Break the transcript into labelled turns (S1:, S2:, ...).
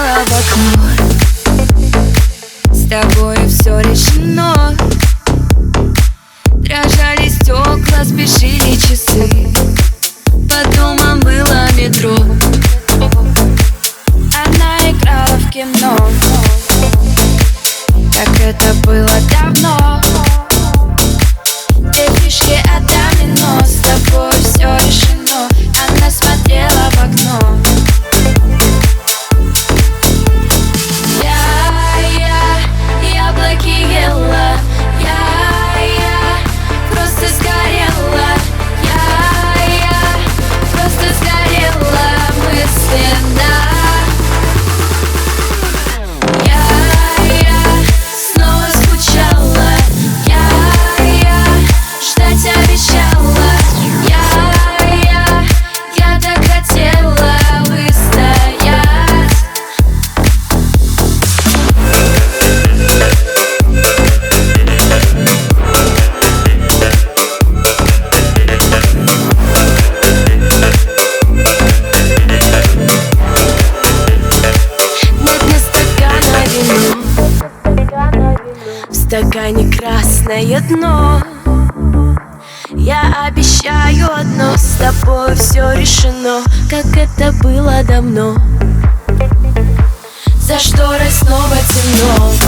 S1: смотрела в окно. С тобой все решено. Дрожали стекла, спешили часы. По домам было метро. Она играла в кино. Как это было давно. Две фишки от домино. С тобой все решено. Она смотрела в окно. Яблоки ела. Я просто сгорела. Я просто сгорела мысленно. Я снова скучала. Я ждать обещала. Я так хотела выстоять. В стакане красное дно. Я обещаю одно, с тобой все решено. Как это было давно. За шторой снова темно.